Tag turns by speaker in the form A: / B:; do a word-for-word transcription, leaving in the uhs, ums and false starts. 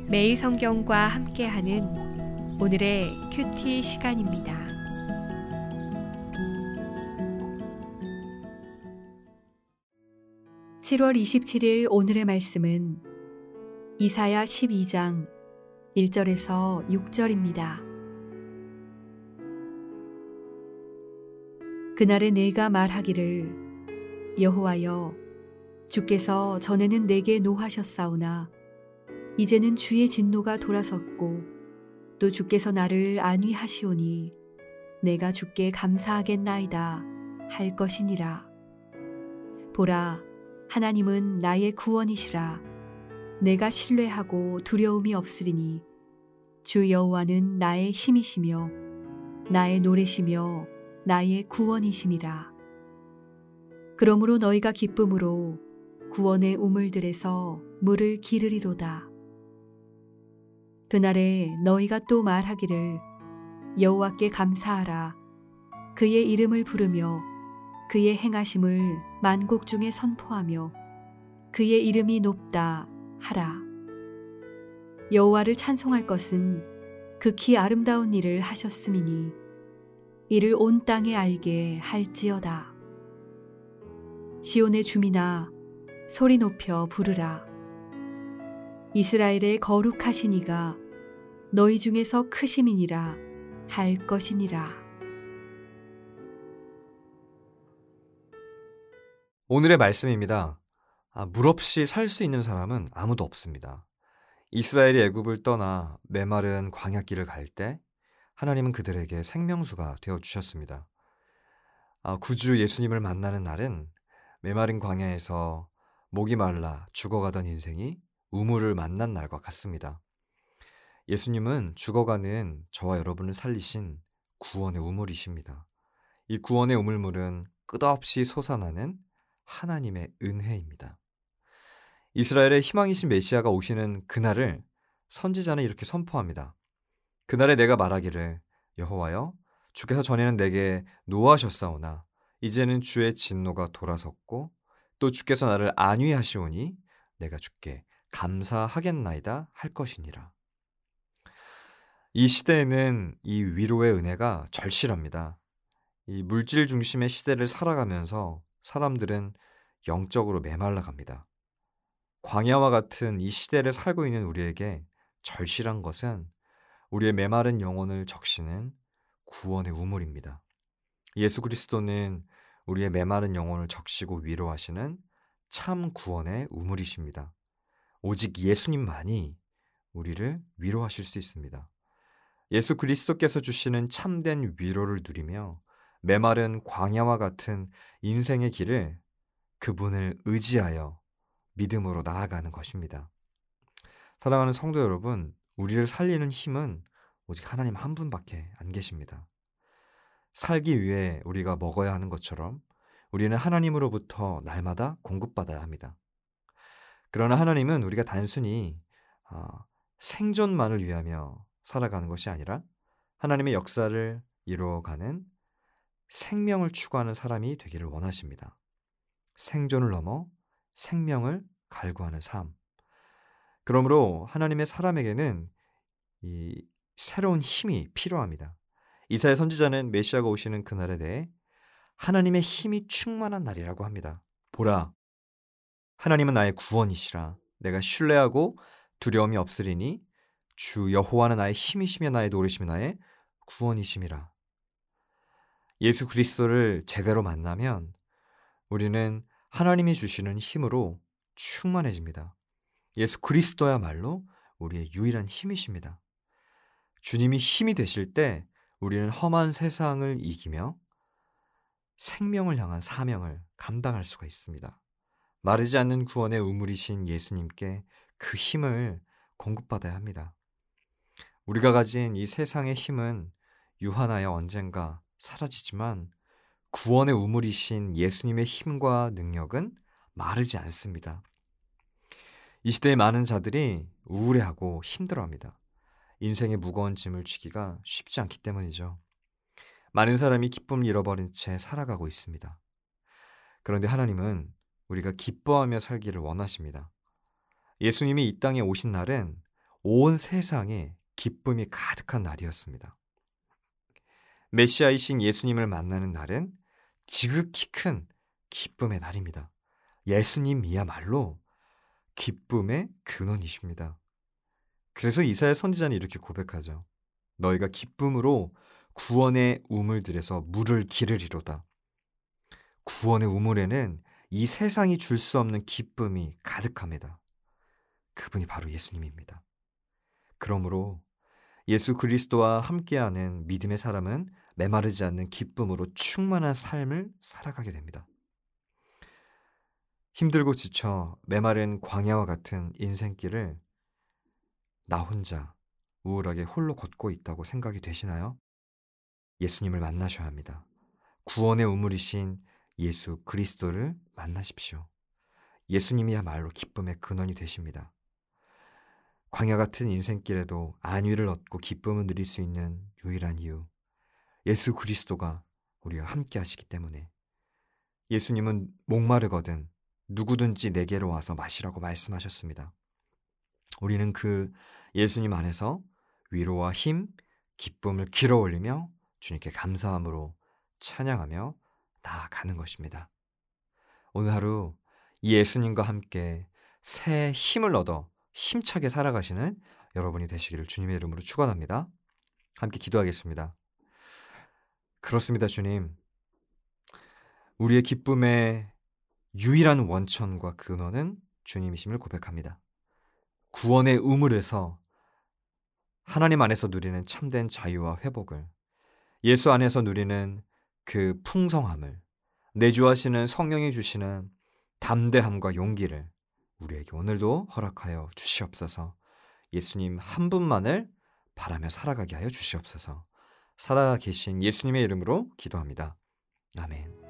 A: 매일 성경과 함께하는 오늘의 큐티 시간입니다. 칠월 이십칠일 오늘의 말씀은 이사야 십이 장 일 절에서 육 절입니다. 그날에 내가 말하기를 여호와여 주께서 전에는 내게 노하셨사오나 이제는 주의 진노가 돌아섰고 또 주께서 나를 안위하시오니 내가 주께 감사하겠나이다 할 것이니라. 보라, 하나님은 나의 구원이시라. 내가 신뢰하고 두려움이 없으리니 주 여호와는 나의 힘이시며 나의 노래시며 나의 구원이심이라. 그러므로 너희가 기쁨으로 구원의 우물들에서 물을 기르리로다. 그날에 너희가 또 말하기를 여호와께 감사하라. 그의 이름을 부르며 그의 행하심을 만국 중에 선포하며 그의 이름이 높다 하라. 여호와를 찬송할 것은 극히 아름다운 일을 하셨음이니 이를 온 땅에 알게 할지어다. 시온의 주민아 소리 높여 부르라. 이스라엘의 거룩하신 이가 너희 중에서 크심이니라 할 것이니라.
B: 오늘의 말씀입니다. 아, 물 없이 살 수 있는 사람은 아무도 없습니다. 이스라엘이 애굽을 떠나 메마른 광야길을 갈 때 하나님은 그들에게 생명수가 되어주셨습니다. 아, 구주 예수님을 만나는 날은 메마른 광야에서 목이 말라 죽어가던 인생이 우물을 만난 날과 같습니다. 예수님은 죽어가는 저와 여러분을 살리신 구원의 우물이십니다. 이 구원의 우물물은 끝없이 솟아나는 하나님의 은혜입니다. 이스라엘의 희망이신 메시아가 오시는 그날을 선지자는 이렇게 선포합니다. 그날에 내가 말하기를 여호와여 주께서 전에는 내게 노하셨사오나 이제는 주의 진노가 돌아섰고 또 주께서 나를 안위하시오니 내가 주께 감사하겠나이다 할 것이니라. 이 시대에는 이 위로의 은혜가 절실합니다. 이 물질 중심의 시대를 살아가면서 사람들은 영적으로 메말라 갑니다. 광야와 같은 이 시대를 살고 있는 우리에게 절실한 것은 우리의 메마른 영혼을 적시는 구원의 우물입니다. 예수 그리스도는 우리의 메마른 영혼을 적시고 위로하시는 참 구원의 우물이십니다. 오직 예수님만이 우리를 위로하실 수 있습니다. 예수 그리스도께서 주시는 참된 위로를 누리며 메마른 광야와 같은 인생의 길을 그분을 의지하여 믿음으로 나아가는 것입니다. 사랑하는 성도 여러분, 우리를 살리는 힘은 오직 하나님 한 분밖에 안 계십니다. 살기 위해 우리가 먹어야 하는 것처럼 우리는 하나님으로부터 날마다 공급받아야 합니다. 그러나 하나님은 우리가 단순히 어, 생존만을 위하며 살아가는 것이 아니라 하나님의 역사를 이루어가는 생명을 추구하는 사람이 되기를 원하십니다. 생존을 넘어 생명을 갈구하는 삶. 그러므로 하나님의 사람에게는 이 새로운 힘이 필요합니다. 이사야 선지자는 메시아가 오시는 그날에 대해 하나님의 힘이 충만한 날이라고 합니다. 보라, 하나님은 나의 구원이시라. 내가 신뢰하고 두려움이 없으리니 주 여호와는 나의 힘이시며 나의 노래시며 나의 구원이심이라. 예수 그리스도를 제대로 만나면 우리는 하나님이 주시는 힘으로 충만해집니다. 예수 그리스도야말로 우리의 유일한 힘이십니다. 주님이 힘이 되실 때 우리는 험한 세상을 이기며 생명을 향한 사명을 감당할 수가 있습니다. 마르지 않는 구원의 우물이신 예수님께 그 힘을 공급받아야 합니다. 우리가 가진 이 세상의 힘은 유한하여 언젠가 사라지지만 구원의 우물이신 예수님의 힘과 능력은 마르지 않습니다. 이 시대의 많은 자들이 우울해하고 힘들어합니다. 인생의 무거운 짐을 지기가 쉽지 않기 때문이죠. 많은 사람이 기쁨을 잃어버린 채 살아가고 있습니다. 그런데 하나님은 우리가 기뻐하며 살기를 원하십니다. 예수님이 이 땅에 오신 날은 온 세상에 기쁨이 가득한 날이었습니다. 메시아이신 예수님을 만나는 날은 지극히 큰 기쁨의 날입니다. 예수님이야말로 기쁨의 근원이십니다. 그래서 이사야 선지자는 이렇게 고백하죠. 너희가 기쁨으로 구원의 우물들에서 물을 기르리로다. 구원의 우물에는 이 세상이 줄 수 없는 기쁨이 가득합니다. 그분이 바로 예수님입니다. 그러므로 예수 그리스도와 함께하는 믿음의 사람은 메마르지 않는 기쁨으로 충만한 삶을 살아가게 됩니다. 힘들고 지쳐 메마른 광야와 같은 인생길을 나 혼자 우울하게 홀로 걷고 있다고 생각이 되시나요? 예수님을 만나셔야 합니다. 구원의 우물이신 예수 그리스도를 만나십시오. 예수님이야말로 기쁨의 근원이 되십니다. 광야 같은 인생길에도 안위를 얻고 기쁨을 누릴 수 있는 유일한 이유, 예수 그리스도가 우리와 함께 하시기 때문에. 예수님은 목마르거든 누구든지 내게로 와서 마시라고 말씀하셨습니다. 우리는 그 예수님 안에서 위로와 힘, 기쁨을 길어 올리며 주님께 감사함으로 찬양하며 나아가는 것입니다. 오늘 하루 이 예수님과 함께 새 힘을 얻어 힘차게 살아가시는 여러분이 되시기를 주님의 이름으로 축원합니다. 함께 기도하겠습니다. 그렇습니다, 주님. 우리의 기쁨의 유일한 원천과 근원은 주님이심을 고백합니다. 구원의 우물에서 하나님 안에서 누리는 참된 자유와 회복을, 예수 안에서 누리는 그 풍성함을, 내주하시는 성령이 주시는 담대함과 용기를 우리에게 오늘도 허락하여 주시옵소서. 예수님 한 분만을 바라며 살아가게 하여 주시옵소서. 살아계신 예수님의 이름으로 기도합니다. 아멘.